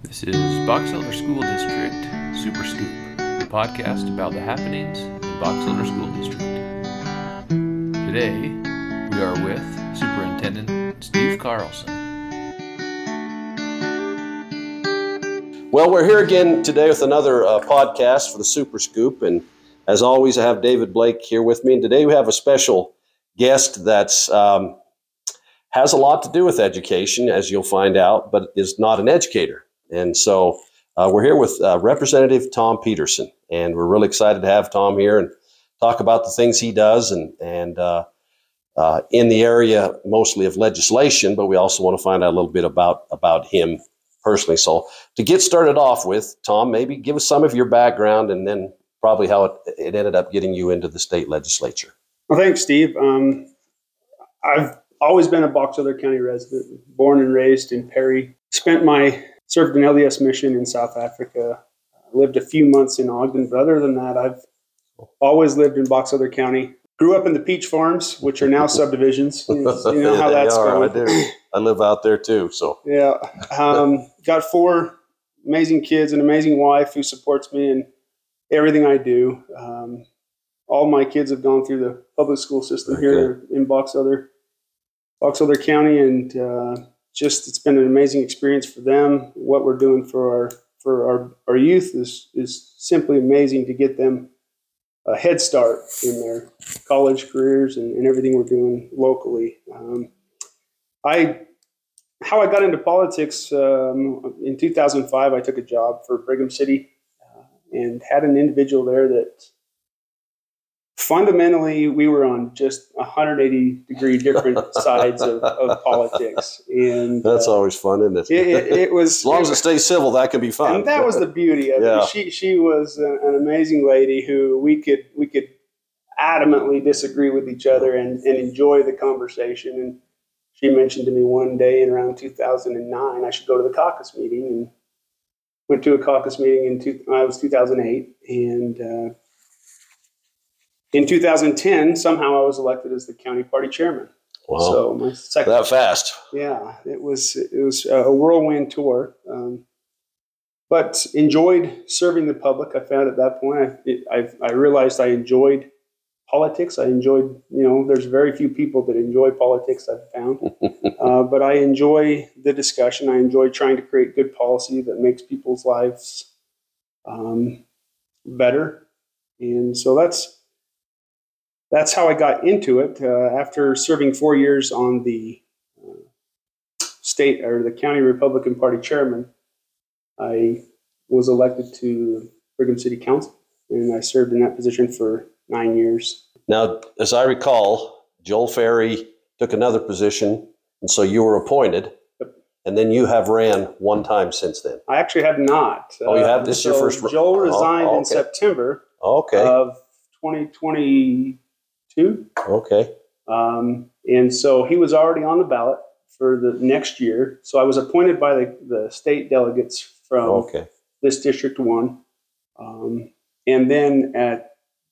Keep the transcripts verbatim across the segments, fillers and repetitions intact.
This is Box Elder School District Super Scoop, the podcast about the happenings in Box Elder School District. Today, we are with Superintendent Steve Carlson. Well, we're here again today with another uh, podcast for the Super Scoop, and as always, I have David Blake here with me. And today we have a special guest that's um, has a lot to do with education, as you'll find out, but is not an educator. And so uh, we're here with uh, Representative Tom Peterson, and we're really excited to have Tom here and talk about the things he does and and uh, uh, in the area mostly of legislation, but we also want to find out a little bit about about him personally. So to get started off with, Tom, maybe give us some of your background and then probably how it, it ended up getting you into the state legislature. Well, thanks, Steve. Um, I've always been a Box Elder County resident, born and raised in Perry. Spent my served an L D S mission in South Africa. Lived a few months in Ogden, but other than that, I've always lived in Box Elder County. Grew up in the peach farms, which are now subdivisions. You know how that's are, going. I do. I live out there too. So yeah, um, got four amazing kids, an amazing wife who supports me in everything I do. Um, all my kids have gone through the public school system okay. here in Box Elder, Box Elder County, and uh, just it's been an amazing experience for them. What we're doing for our for our, our youth is is simply amazing to get them a head start in their college careers and, and everything we're doing locally. Um, I how I got into politics um, in two thousand five. I took a job for Brigham City uh, and had an individual there that fundamentally we were on just one hundred eighty degree different sides of, of politics, and that's uh, always fun, isn't it? it, it, it was as long as it stays civil, that can be fun. and that was the beauty of yeah. it. She she was a, an amazing lady who we could we could adamantly disagree with each other and, and enjoy the conversation. And she mentioned to me one day in around two thousand nine I should go to the caucus meeting, and went to a caucus meeting in two, I was two thousand eight, and uh, in two thousand ten somehow I was elected as the county party chairman. Wow. So my second, that fast. Yeah, it was it was a whirlwind tour, um, but enjoyed serving the public. I found at that point I it, I, I realized I enjoyed politics. I enjoyed, you know, there's very few people that enjoy politics, I've found, uh, but I enjoy the discussion. I enjoy trying to create good policy that makes people's lives um, better, and so that's that's how I got into it. Uh, after serving four years on the uh, state or the county Republican Party chairman, I was elected to Brigham City Council, and I served in that position for nine years. Now, as I recall, Joel Ferry took another position, and so you were appointed, and then you have ran one time since then. I actually have not. Oh, you have? This is so your first? Joel resigned oh, okay. in September okay. of twenty twenty-two. Okay. Um, and so he was already on the ballot for the next year. So I was appointed by the, the state delegates from okay. this District one. Um, and then at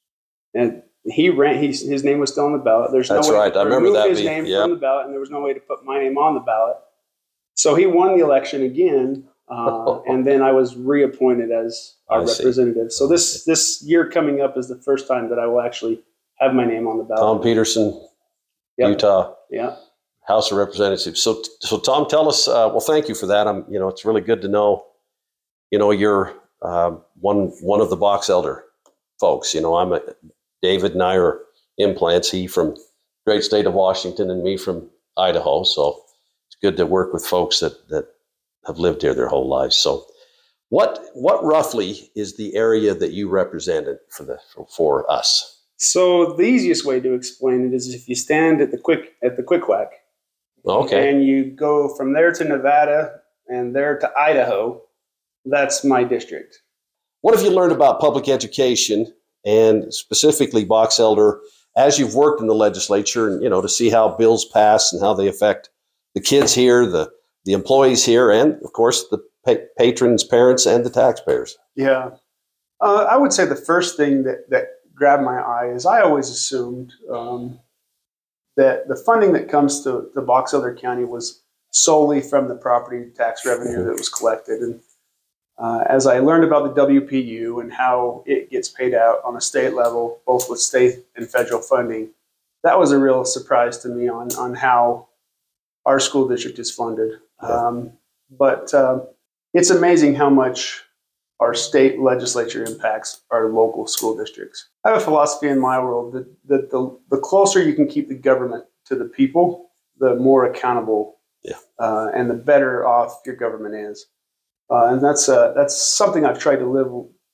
And he ran. He, his name was still on the ballot. There's That's no way right. to I remember remove that his being, name yep. from the ballot, and there was no way to put my name on the ballot. So he won the election again, uh, and then I was reappointed as our I representative. See. So this this year coming up is the first time that I will actually have my name on the ballot. Tom Peterson, Yep. Utah, Yeah. House of Representatives. So, so Tom, tell us. Uh, well, thank you for that. I'm, you know, it's really good to know. You know, you're uh, one one of the Box Elder folks. You know, I'm a, David and I are implants. He from great state of Washington, and me from Idaho. So it's good to work with folks that that have lived here their whole lives. So, what what roughly is the area that you represented for the for, for us? So the easiest way to explain it is if you stand at the quick at the Quick Whack, Okay, and you go from there to Nevada and there to Idaho. That's my district. What have you learned about public education and specifically Box Elder as you've worked in the legislature, and you know, to see how bills pass and how they affect the kids here, the the employees here, and of course the pa- patrons, parents, and the taxpayers? Yeah, uh, I would say the first thing that that grabbed my eye is I always assumed um, that the funding that comes to, to Box Elder County was solely from the property tax revenue that was collected, and Uh, as I learned about the W P U and how it gets paid out on a state level, both with state and federal funding, that was a real surprise to me on, on how our school district is funded. Yeah. Um, but uh, it's amazing how much our state legislature impacts our local school districts. I have a philosophy in my world that, that the, the closer you can keep the government to the people, the more accountable yeah. uh, and the better off your government is. Uh, and that's uh, that's something I've tried to live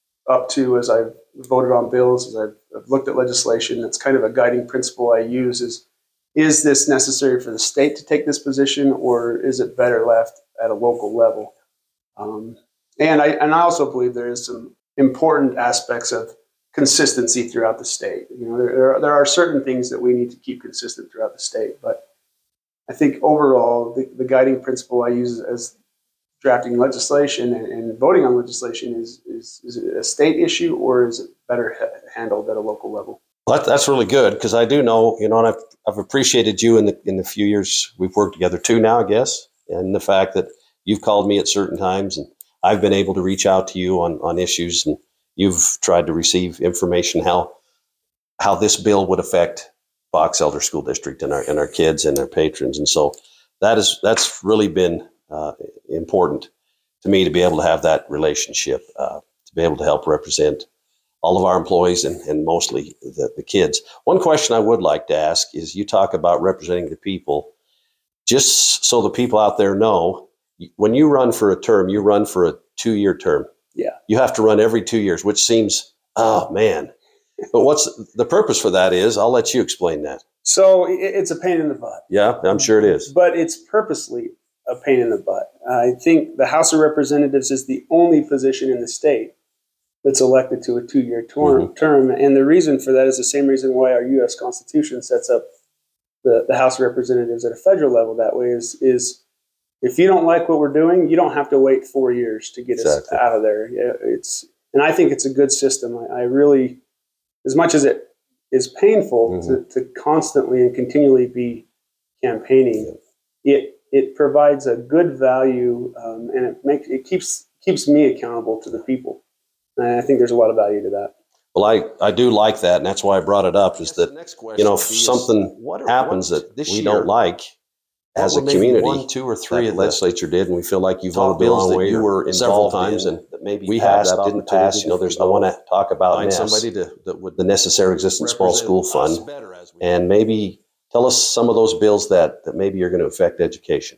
up to as I've voted on bills, as I've, I've looked at legislation. That's kind of a guiding principle I use is, is this necessary for the state to take this position, or is it better left at a local level? Um, and I and I also believe there is some important aspects of consistency throughout the state. You know, there, there, are, there are certain things that we need to keep consistent throughout the state, but I think overall the, the guiding principle I use as drafting legislation and, and voting on legislation is, is, is it a state issue, or is it better ha- handled at a local level? Well, that, that's really good, because I do know, you know, and I've, I've appreciated you in the in the few years we've worked together too now, I guess, and the fact that you've called me at certain times and I've been able to reach out to you on, on issues, and you've tried to receive information how how this bill would affect Box Elder School District and our and our kids and their patrons. And so that is that's really been uh, important to me, to be able to have that relationship, uh, to be able to help represent all of our employees and, and mostly the, the kids. One question I would like to ask is, you talk about representing the people. Just so the people out there know, when you run for a term, you run for a two-year term. Yeah. You have to run every two years, which seems, oh man. But what's the purpose for that is, I'll let you explain that. So it, it's a pain in the butt. Yeah, I'm sure it is. But it's purposely a pain in the butt. I think the House of Representatives is the only position in the state that's elected to a two-year term. Mm-hmm. term. And the reason for that is the same reason why our U S Constitution sets up the, the House of Representatives at a federal level that way is, is if you don't like what we're doing, you don't have to wait four years to get Exactly. us out of there. Yeah, it's, and I think it's a good system. I, I really, as much as it is painful Mm-hmm. to, to constantly and continually be campaigning, it it provides a good value, um, and it makes it keeps keeps me accountable to the people. And I think there's a lot of value to that. Well, I, I do like that, and that's why I brought it up, is that, you know, if something happens that we don't like as a community, one, two, or three that the legislature did, and we feel like you've voted a long way, you were several times, and maybe we passed, didn't pass. You know, there's I want to talk about N E S, somebody to, that would the Necessary Existence Small School Fund, and maybe tell us some of those bills that that maybe are going to affect education.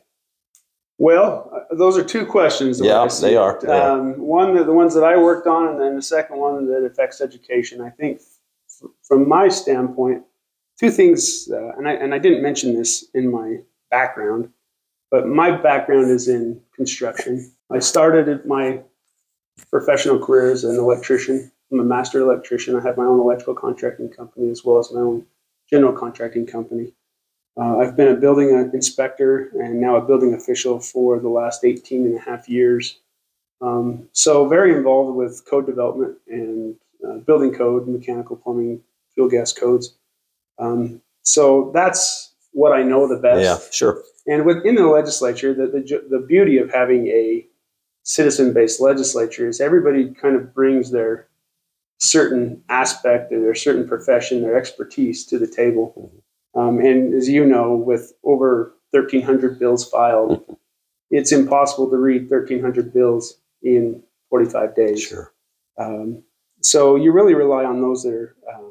Well, uh, those are two questions. The way Yeah, I see they it. are. They are. Um, one, the, the ones that I worked on, and then the second one that affects education. I think, f- from my standpoint, two things, uh, and I and I didn't mention this in my background, but my background is in construction. I started my professional career as an electrician. I'm a master electrician. I have my own electrical contracting company as well as my own general contracting company. Uh, I've been a building inspector and now a building official for the last eighteen and a half years. Um, so very involved with code development and uh, building code, mechanical, plumbing, fuel gas codes. Um, so that's what I know the best. Yeah, sure. And within the legislature, the, the, the beauty of having a citizen-based legislature is everybody kind of brings their certain aspect or their certain profession, their expertise to the table. Um, and as you know, with over thirteen hundred bills filed, it's impossible to read thirteen hundred bills in forty-five days. Sure. Um, so you really rely on those that are, uh,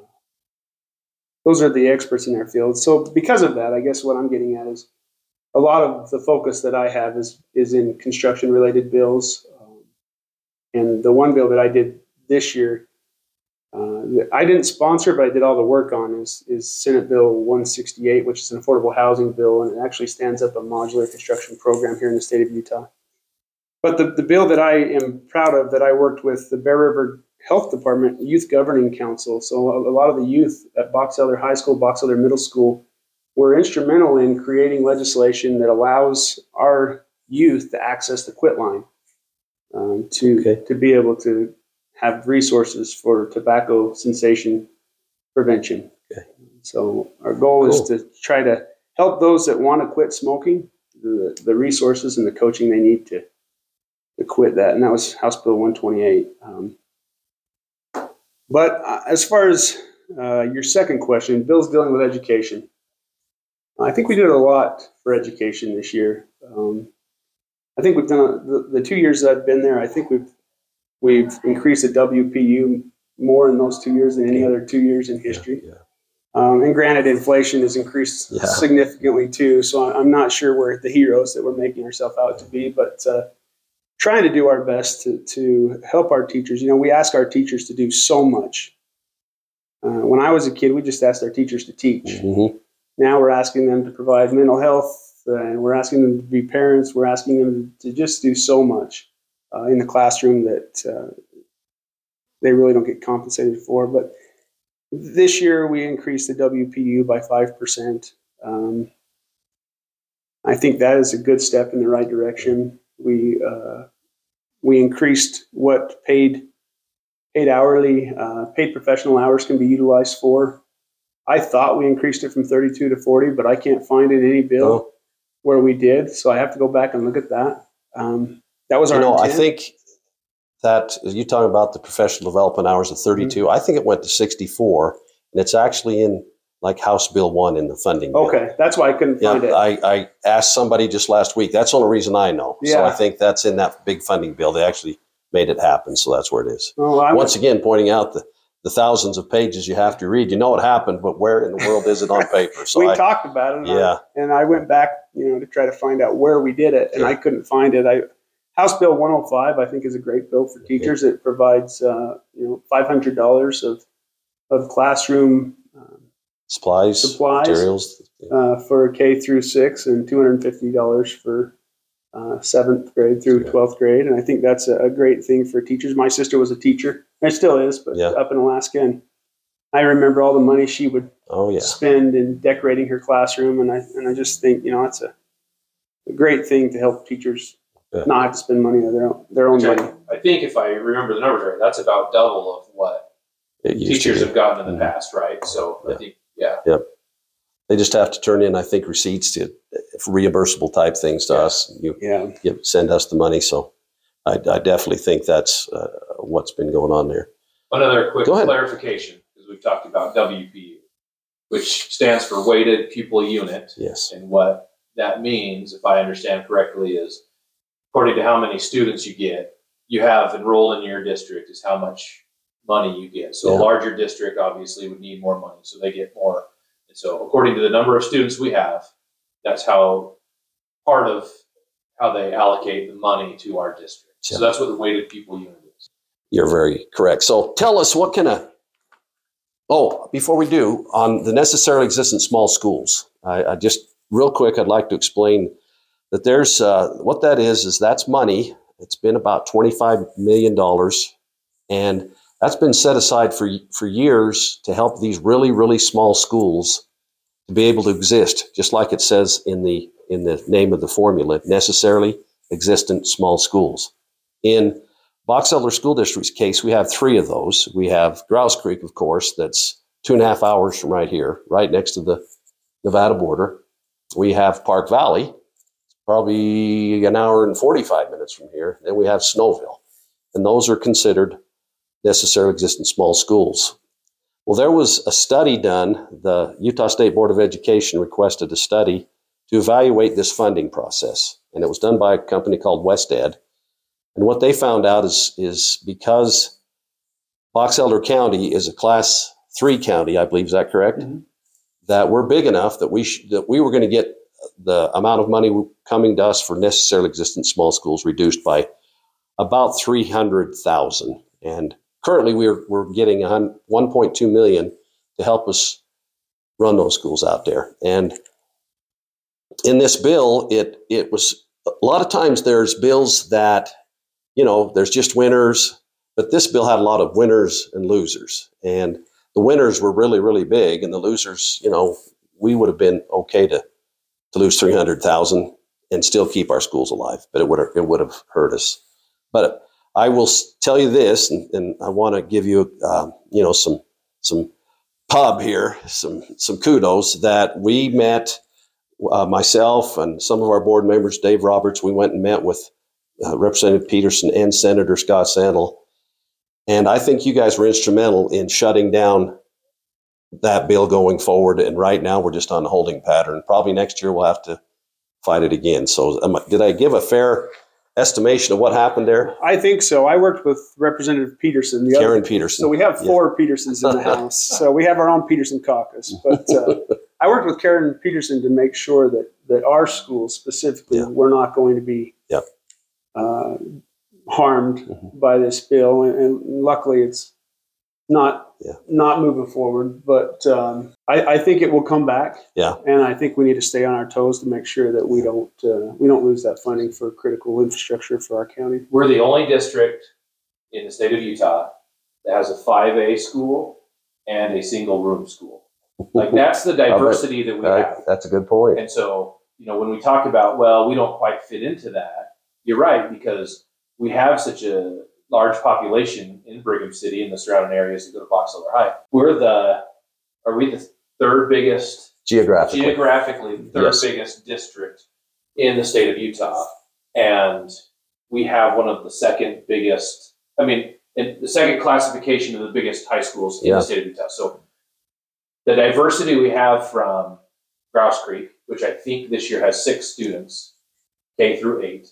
those are the experts in their field. So because of that, I guess what I'm getting at is a lot of the focus that I have is, is in construction related bills. Um, and the one bill that I did this year, Uh, I didn't sponsor, but I did all the work on is, is Senate Bill one sixty-eight, which is an affordable housing bill, and it actually stands up a modular construction program here in the state of Utah. But the, the bill that I am proud of, that I worked with the Bear River Health Department Youth Governing Council, so a, a lot of the youth at Box Elder High School, Box Elder Middle School, were instrumental in creating legislation that allows our youth to access the quit line, um, to, Okay. to be able to have resources for tobacco cessation prevention. Okay. So our goal Cool. is to try to help those that want to quit smoking, the, the resources and the coaching they need to, to quit. quit that, and that was House Bill one twenty-eight. Um, but uh, as far as uh, your second question, bills dealing with education, I think we did a lot for education this year. Um, I think we've done a, the, the two years that I've been there. I think we've we've increased the W P U more in those two years than any other two years in history. Yeah, yeah. Um, and granted, inflation has increased Yeah. significantly too. So I'm not sure we're the heroes that we're making ourselves out to be, but uh, trying to do our best to to help our teachers. You know, we ask our teachers to do so much. Uh, when I was a kid, we just asked our teachers to teach. Mm-hmm. Now we're asking them to provide mental health, uh, and we're asking them to be parents. We're asking them to just do so much uh, in the classroom that uh, they really don't get compensated for. But this year we increased the W P U by five percent. Um, I think that is a good step in the right direction. We uh, we increased what paid paid hourly, uh, paid professional hours can be utilized for. I thought we increased it from thirty-two to forty, but I can't find in any bill Oh. where we did. So I have to go back and look at that. Um, that was our You know, I intent. think that you talking about the professional development hours of thirty-two. Mm-hmm. I think it went to sixty-four, and it's actually in like House Bill one in the funding bill. Okay, that's why I couldn't Yeah, find it. I, I asked somebody just last week. That's the only reason I know. So Yeah. I think that's in that big funding bill. They actually made it happen. So that's where it is. Oh, I Once again, pointing out the, the thousands of pages you have to read. You know it happened, but where in the world is it on paper? So we I, talked about it, and, yeah, I, and I went back, you know, to try to find out where we did it, and Yeah. I couldn't find it. I House Bill one oh five, I think, is a great bill for teachers. It provides, uh, you know, five hundred dollars of of classroom um, supplies, Supplies. materials. uh, for K through six, and two hundred fifty dollars for uh, seventh grade through Yeah. twelfth grade. And I think that's a, a great thing for teachers. My sister was a teacher, and still is, but Yeah. up in Alaska, and I remember all the money she would Oh yeah, spend in decorating her classroom, and I and I just think, you know, it's a, a great thing to help teachers Yeah. not have to spend money of their own their own Which money. I, I think if I remember the numbers right, that's about double of what it used teachers to be. have gotten in the Mhm. past, right? So Yeah. I think, yeah. They just have to turn in, I think, receipts to reimbursable type things to Yeah. us. You Yeah, give, send us the money. So I, I definitely think that's uh, what's been going on there. Another quick Go ahead. clarification, because we've talked about W P U, which stands for weighted pupil unit. Yes. And what that means, if I understand correctly, is according to how many students you get, you have enrolled in your district is how much money you get. So Yeah. a larger district obviously would need more money, so they get more. And so according to the number of students we have, that's how part of how they allocate the money to our district. Yeah. So that's what the weighted pupil unit is. You're very correct. So tell us what kind of, oh, before we do, on the necessarily existent small schools, I, I just real quick, I'd like to explain that there's, uh, what that is, is that's money. It's been about twenty-five million dollars, and that's been set aside for, for years to help these really, really small schools to be able to exist, just like it says in the, in the name of the formula, necessarily existent small schools. In Box Elder School District's case, we have three of those. We have Grouse Creek, of course, that's two and a half hours from right here, right next to the Nevada border. We have Park Valley, probably an hour and forty-five minutes from here. Then we have Snowville, and those are considered necessarily existent small schools. Well, there was a study done. The Utah State Board of Education requested a study to evaluate this funding process, and it was done by a company called WestEd. And what they found out is, is because Box Elder County is a class three county, I believe, is that correct? Mhm. That we're big enough that we sh- that we were going to get the amount of money coming to us for necessarily existent small schools reduced by about three hundred thousand. And currently we're we're getting one point two million to help us run those schools out there. And in this bill, it it was a lot of times there's bills that, you know, there's just winners, but this bill had a lot of winners and losers. And the winners were really, really big, and the losers, you know, we would have been okay to to lose three hundred thousand and still keep our schools alive, but it would have, it would have hurt us. But I will tell you this, and, and I want to give you, uh, you know, some some pub here, some some kudos that we met, uh, myself and some of our board members, Dave Roberts. We went and met with uh, Representative Peterson and Senator Scott Sandel. And I think you guys were instrumental in shutting down that bill going forward. And right now we're just on a holding pattern. Probably next year we'll have to fight it again. So um, did I give a fair estimation of what happened there? I think so. I worked with Representative Peterson. The Karen other, Peterson. So we have four yeah. Petersons in the House. So we have our own Peterson caucus. But uh, I worked with Karen Peterson to make sure that, that our schools specifically yeah. were not going to be yeah. uh, harmed mm-hmm. by this bill. And, and luckily it's not yeah. not moving forward. But um, I, I think it will come back. Yeah. And I think we need to stay on our toes to make sure that we don't uh, we don't lose that funding for critical infrastructure for our county. We're the only district in the state of Utah that has a five A school and a single room school. Like that's the diversity that we uh, have. That's a good point. And so, you know, when we talk about, well, we don't quite fit into that, you're right, because we have such a large population in Brigham City and the surrounding areas that go to Box Elder High. We're the, are we the third biggest, geographically, geographically the third yes. biggest district in the state of Utah. And we have one of the second biggest, I mean, in the second classification of the biggest high schools in yeah. the state of Utah. So the diversity we have from Grouse Creek, which I think this year has six students, K through eight,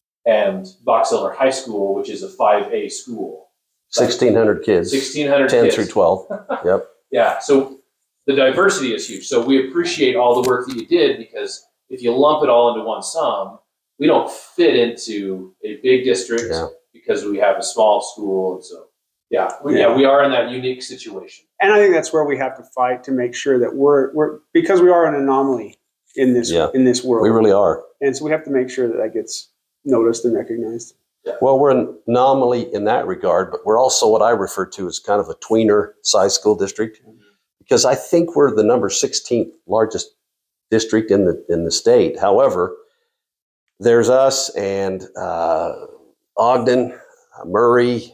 and Box Elder High School, which is a five A school. sixteen hundred kids. sixteen hundred ten kids. through twelve. Yep. Yeah. So the diversity is huge. So we appreciate all the work that you did, because if you lump it all into one sum, we don't fit into a big district yeah. because we have a small school. And so, yeah, we, yeah. yeah, we are in that unique situation. And I think that's where we have to fight to make sure that we're, we're because we are an anomaly in this, yeah. in this world. We really are. And so we have to make sure that that gets noticed and recognized. Yeah. Well, we're an anomaly in that regard, but we're also what I refer to as kind of a tweener size school district, mm-hmm. because I think we're the number sixteenth largest district in the in the state. However, there's us and uh, Ogden, uh, Murray,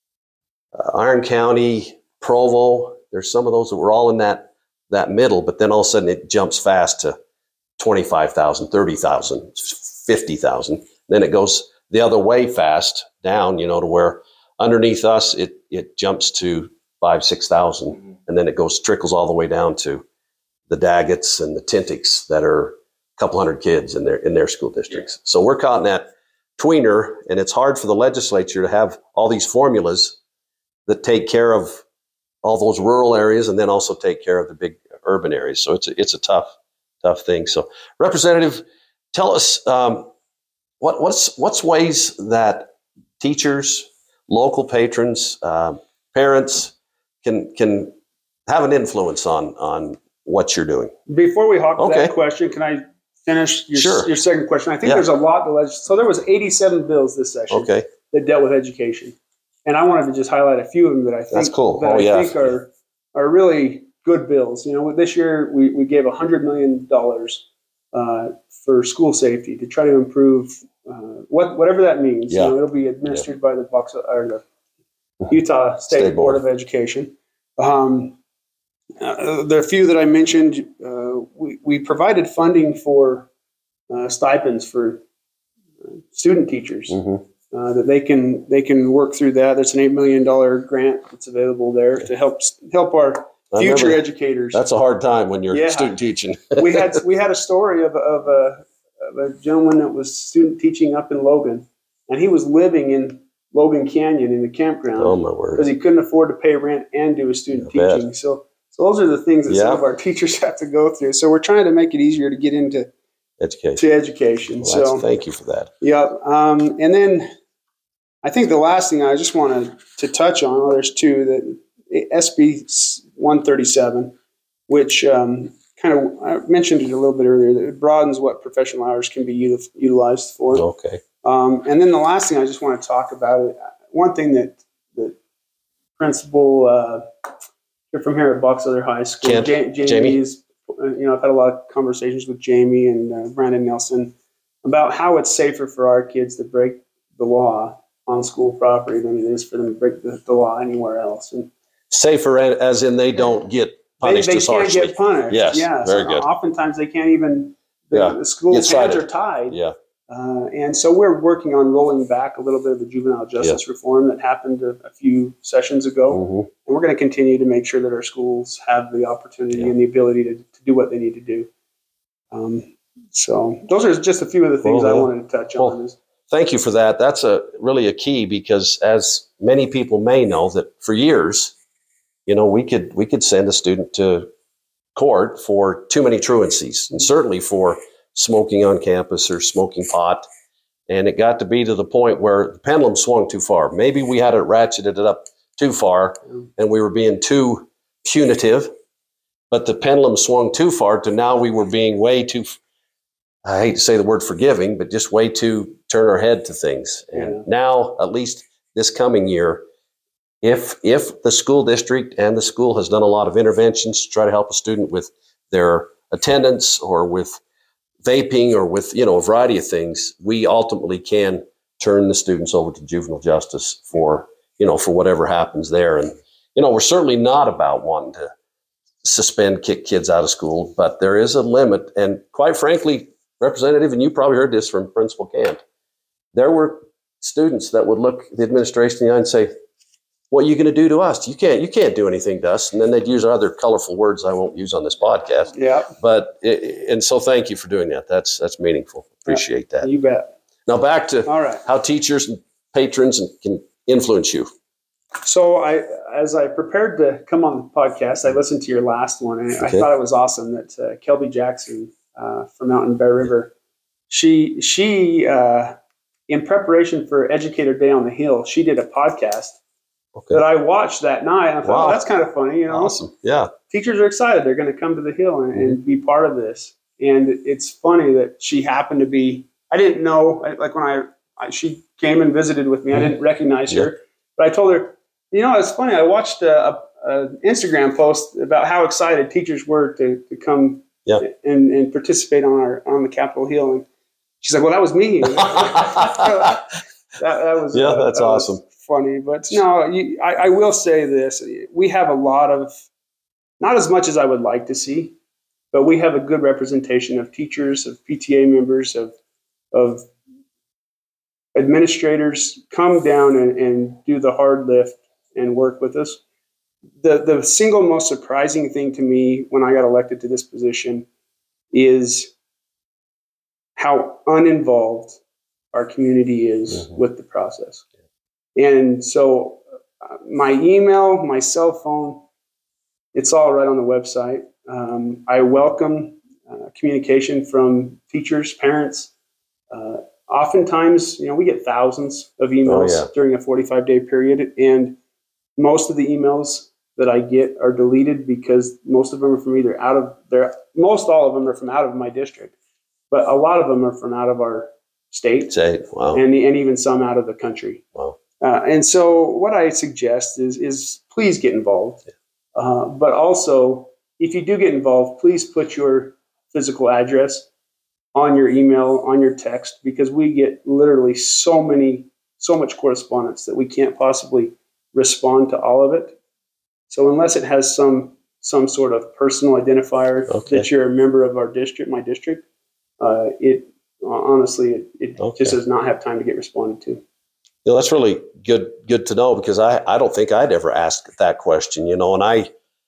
uh, Iron County, Provo. There's some of those that were all in that that middle, but then all of a sudden it jumps fast to twenty-five thousand, thirty thousand, fifty thousand. Then it goes the other way fast down, you know, to where underneath us, it it jumps to five, six thousand. Mm-hmm. And then it goes, trickles all the way down to the Daggetts and the Tintics that are a couple hundred kids in their, in their school districts. Yeah. So we're caught in that tweener, and it's hard for the legislature to have all these formulas that take care of all those rural areas and then also take care of the big urban areas. So it's a, it's a tough, tough thing. So Representative, tell us, um, What, what's what's ways that teachers, local patrons, uh, parents can can have an influence on on what you're doing? Before we hop to okay. that question, can I finish your, sure. your second question? I think yeah. there's a lot to legislate. So there was eighty-seven bills this session okay. that dealt with education, and I wanted to just highlight a few of them that I think That's cool. that oh, I yeah. think are are really good bills. You know, this year we we gave one hundred million dollars uh, for school safety to try to improve. Uh, what whatever that means, yeah. you know, it'll be administered yeah. by the Box or the Utah State, State Board. Board of Education. Um, uh, there are a few that I mentioned. Uh, we we provided funding for uh, stipends for uh, student teachers mm-hmm. uh, that they can they can work through that. There's an eight million dollar grant that's available there to help help our future educators. That's a hard time when you're yeah. student teaching. we had we had a story of of a. of a gentleman that was student teaching up in Logan, and he was living in Logan Canyon in the campground. Oh my word! Because he couldn't afford to pay rent and do his student I teaching. Bet. So, so those are the things that yeah. some of our teachers have to go through. So we're trying to make it easier to get into education. To education. Well, so thank you for that. Yeah, um, and then I think the last thing I just wanted to touch on. Well, there's two that S B one thirty-seven, which. Um, Kind of, I mentioned it a little bit earlier, that it broadens what professional hours can be util- utilized for. Okay. Um, and then the last thing I just want to talk about, it, one thing that the principal uh, from here at Box Elder High School, Kent, ja- Jamie, Jamie, is, uh, you know, I've had a lot of conversations with Jamie and uh, Brandon Nelson about how it's safer for our kids to break the law on school property than it is for them to break the, the law anywhere else. And safer as in they don't get punished They, they as can't harshly. get punished. Yes, yeah, very so good. Oftentimes they can't even. The, yeah. the school's Get hands cited. are tied. Yeah. Uh, and so we're working on rolling back a little bit of the juvenile justice Yeah. reform that happened a, a few sessions ago. Mm-hmm. And we're going to continue to make sure that our schools have the opportunity Yeah. and the ability to, to do what they need to do. Um, so those are just a few of the things Well, I yeah. wanted to touch Well, on. Is, Thank you for that. That's a really a key, because as many people may know, that for years, you know, we could we could send a student to court for too many truancies, and certainly for smoking on campus or smoking pot. And it got to be to the point where the pendulum swung too far. Maybe we had it ratcheted it up too far, and we were being too punitive, but the pendulum swung too far to now we were being way too, I hate to say the word forgiving, but just way too turn our head to things. And Yeah. now, at least this coming year, if if the school district and the school has done a lot of interventions to try to help a student with their attendance or with vaping or with, you know, a variety of things, we ultimately can turn the students over to juvenile justice for, you know, for whatever happens there. And, you know, we're certainly not about wanting to suspend, kick kids out of school, but there is a limit. And quite frankly, Representative, and you probably heard this from Principal Camp, there were students that would look the administration in the eye and say, what are you going to do to us? You can't, you can't do anything to us. And then they'd use other colorful words I won't use on this podcast. yeah, But, it, and so thank you for doing that. That's, that's meaningful. Appreciate that. you bet. Now back to All right. how teachers and patrons can influence you. So I, as I prepared to come on the podcast, I listened to your last one, and I Okay. thought it was awesome that uh, Kelby Jackson uh, from out in Bear River, she she uh, in preparation for Educator Day on the Hill, she did a podcast Okay. that I watched that night. And I thought, Wow. oh, that's kind of funny, you know. Awesome. Yeah. Teachers are excited; they're going to come to the Hill and, and be part of this. And it's funny that she happened to be. I didn't know, like when I, I she came and visited with me, I didn't recognize Yeah. her, but I told her, you know, it's funny. I watched a, a, a Instagram post about how excited teachers were to, to come Yeah. and, and participate on our on the Capitol Hill. And she's like, "Well, that was me." that, that was Yeah, uh, that's that was awesome. funny, but no, you, I, I will say this: we have a lot of, not as much as I would like to see, but we have a good representation of teachers, of P T A members, of of administrators come down and, and do the hard lift and work with us. The the single most surprising thing to me when I got elected to this position is how uninvolved our community is Mhm. with the process. And so uh, my email, my cell phone, it's all right on the website. Um, I welcome uh, communication from teachers, parents. Uh, oftentimes, you know, we get thousands of emails Oh, yeah. during a forty-five day period, and most of the emails that I get are deleted because most of them are from either out of their, most all of them are from out of my district, but a lot of them are from out of our state Say, wow. and, and even some out of the country. Wow. Uh, and so what I suggest is, is please get involved. Uh, but also, if you do get involved, please put your physical address on your email, on your text, because we get literally so many, so much correspondence that we can't possibly respond to all of it. So unless it has some some sort of personal identifier Okay. that you're a member of our district, my district, uh, it honestly it, it Okay. just does not have time to get responded to. You know, that's really good good to know, because I, I don't think I'd ever asked that question, you know, and I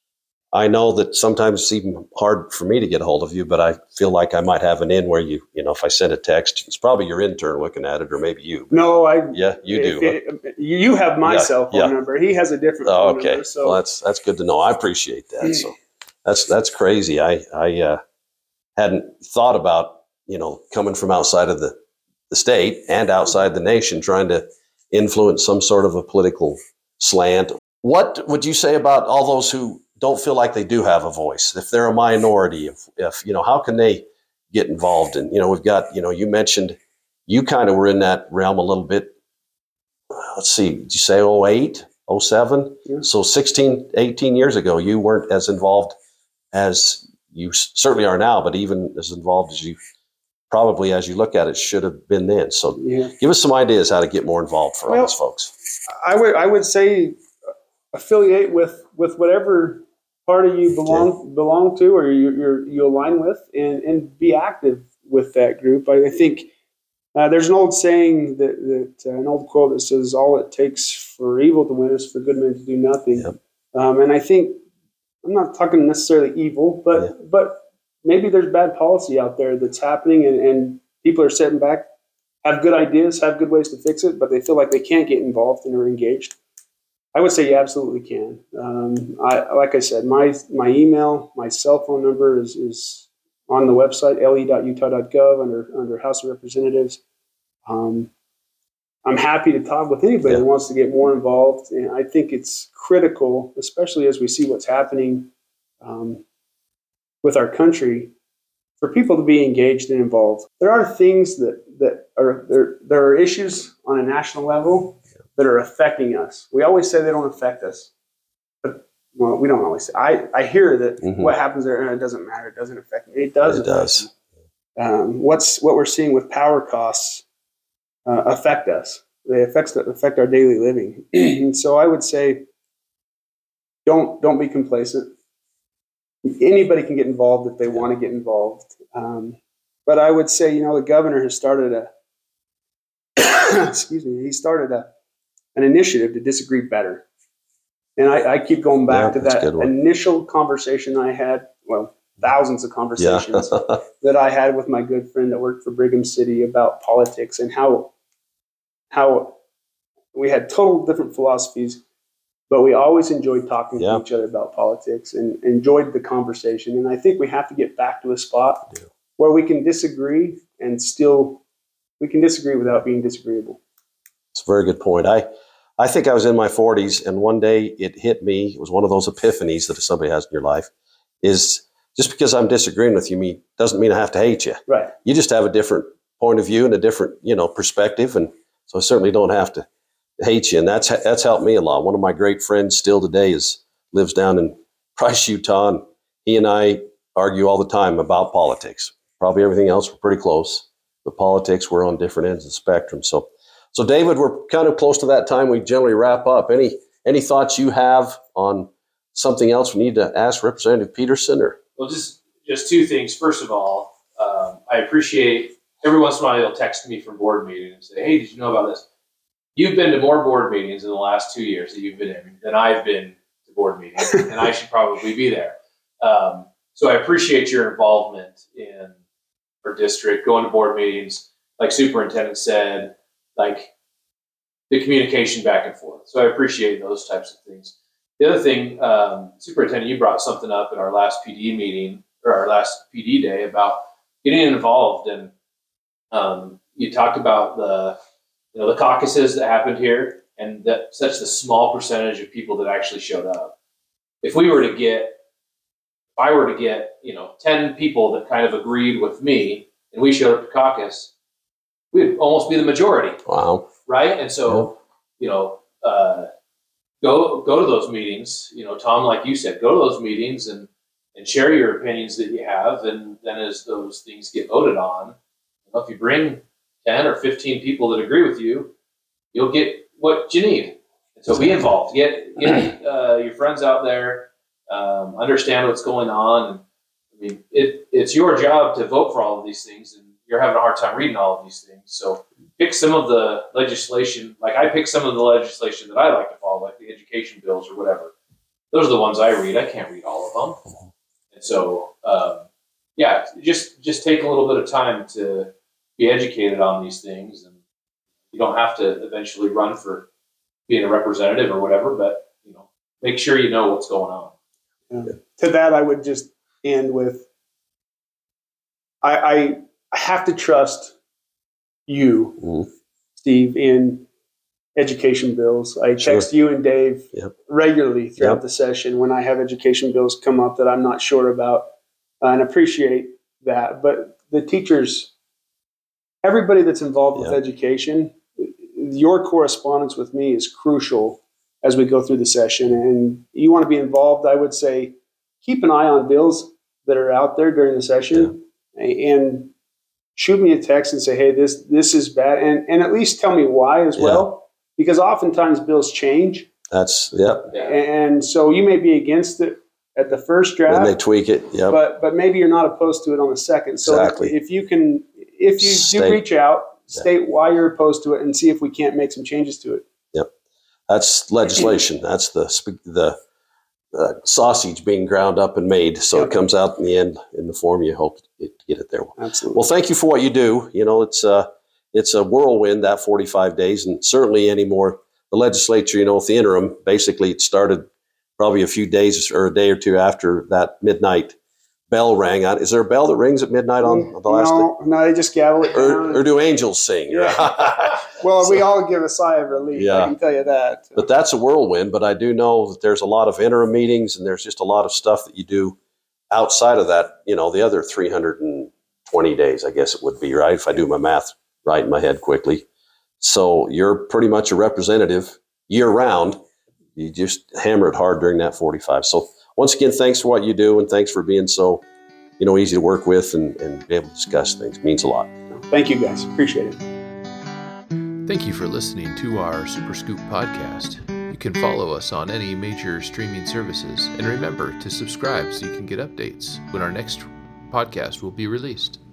I know that sometimes it's even hard for me to get a hold of you, but I feel like I might have an in where you, you know, if I send a text, it's probably your intern looking at it, or maybe you. No, I Yeah, you if do. it- you have my Yeah, cell phone yeah. number. He has a different Oh, phone okay. number. So Well, that's that's good to know. I appreciate that. So that's that's crazy. I I uh, hadn't thought about, you know, coming from outside of the the state and outside the nation, trying to influence some sort of a political slant. What would you say about all those who don't feel like they do have a voice? If they're a minority, if if you know, how can they get involved? And you know, we've got, you know, you mentioned you kind of were in that realm a little bit. Let's see, did you say oh eight, oh seven? Yeah. So sixteen, eighteen years ago, you weren't as involved as you certainly are now, but even as involved as you probably, as you look at it, should have been then. So yeah, give us some ideas how to get more involved for all Well, these folks. I would I would say affiliate with with whatever party you belong belong to, or you you're, you align with, and and be active with that group. I, I think Uh, there's an old saying that, that uh, an old quote that says, "All it takes for evil to win is for good men to do nothing." Yep. Um, and I think I'm not talking necessarily evil, but Yeah. but maybe there's bad policy out there that's happening, and, and people are sitting back, have good ideas, have good ways to fix it, but they feel like they can't get involved and are engaged. I would say you absolutely can. Um, I, like I said, my my email, my cell phone number is is on the website, l e dot utah dot gov under under House of Representatives. Um, I'm happy to talk with anybody Yeah. that wants to get more involved, and I think it's critical, especially as we see what's happening um, with our country, for people to be engaged and involved. There are things that that are there. There are issues on a national level that are affecting us. We always say they don't affect us, but well, we don't always say. I, I hear that Mhm. what happens there, and it doesn't matter. It doesn't affect me. It does. It affect does. me. Um, what's what we're seeing with power costs uh, affect us. They affect affect our daily living. And so I would say, don't don't be complacent. Anybody can get involved if they want to get involved. Um, but I would say, you know, the governor has started a excuse me. He started a an initiative to disagree better. And I, I keep going back Yeah, to that's a that good one. initial conversation I had, well, thousands of Yeah. conversations that I had with my good friend that worked for Brigham City about politics and how how we had total different philosophies, but we always enjoyed talking Yeah. to each other about politics and enjoyed the conversation. And I think we have to get back to a spot Yeah. where we can disagree and still we can disagree without being disagreeable. It's a very good point. I, I think I was in my forties, and one day it hit me. It was one of those epiphanies that somebody has in your life. Is just because I'm disagreeing with you, me doesn't mean I have to hate you. Right. You just have a different point of view and a different, you know, perspective, and so I certainly don't have to hate you. And that's that's helped me a lot. One of my great friends still today is lives down in Price, Utah, and he and I argue all the time about politics. Probably everything else we're pretty close, but politics we're on different ends of the spectrum. So. So, David, we're kind of close to that time. We generally wrap up. Any any thoughts you have on something else we need to ask Representative Peterson? Or Well, just just two things. First of all, um, I appreciate every once in a while you'll text me from board meetings and say, "Hey, did you know about this?" You've been to more board meetings in the last two years that you've been in than I've been to board meetings, and I should probably be there. Um, so I appreciate your involvement in our district, going to board meetings, like Superintendent said, like the communication back and forth. So I appreciate those types of things. The other thing, um, Superintendent, you brought something up at our last P D meeting or our last P D day about getting involved, and um, you talked about the you know the caucuses that happened here, and that such the small percentage of people that actually showed up. If we were to get, if I were to get you know ten people that kind of agreed with me, and we showed up to caucus, we'd almost be the majority. wow, Right. And so, you know, uh, go, go to those meetings, you know, Tom, like you said, go to those meetings and, and share your opinions that you have. And then as those things get voted on, you know, if you bring ten or fifteen people that agree with you, you'll get what you need. And so be involved, get, get uh, your friends out there, um, understand what's going on. And I mean, it, it's your job to vote for all of these things, and you're having a hard time reading all of these things. So pick some of the legislation, like I pick some of the legislation that I like to follow, like the education bills or whatever. Those are the ones I read. I can't read all of them. And so, um, yeah, just just take a little bit of time to be educated on these things. And you don't have to eventually run for being a representative or whatever, but, you know, make sure you know what's going on. Yeah. To that, I would just end with, I, I, I have to trust you, Mhm. Steve, in education bills. I Sure. text you and Dave Yep. regularly throughout Yep. the session when I have education bills come up that I'm not sure about, uh, and appreciate that. But the teachers, everybody that's involved with Yep. education, your correspondence with me is crucial as we go through the session. And you want to be involved, I would say, keep an eye on bills that are out there during the session, and shoot me a text and say, hey, this this is bad, and and at least tell me why as Yeah. well, because oftentimes bills change, That's yep. Yeah. and so you may be against it at the first Then they draft, tweak it. Yep. but but maybe you're not opposed to it on the second. So Exactly. if you can, if you Stay- do reach out, state why you're opposed to it, and see if we can't make some changes to it. Yep, that's legislation. That's the sp- the uh, sausage being ground up and made, so Yep. it comes out in the end in the form you hope it, to get it there. Absolutely. Well, thank you for what you do. You know, it's uh, it's a whirlwind, that forty-five days, and certainly anymore. The legislature, you know, with the interim, basically it started probably a few days or a day or two after that midnight bell rang out. Is there a bell that rings at midnight on the last no, no, they just gavel it day? down. Or, or do angels sing? Yeah. Well, So- we all give a sigh of relief. Yeah. I can tell you that. But that's a whirlwind. But I do know that there's a lot of interim meetings, and there's just a lot of stuff that you do outside of that. You know, the other three hundred twenty days, I guess it would be, right? If I do my math right in my head quickly. So you're pretty much a representative year round. You just hammer it hard during that forty-five. So once again, thanks for what you do, and thanks for being so, you know, easy to work with and, and be able to discuss things. It means a lot. Thank you, guys. Appreciate it. Thank you for listening to our Super Scoop podcast. You can follow us on any major streaming services, and remember to subscribe so you can get updates when our next podcast will be released.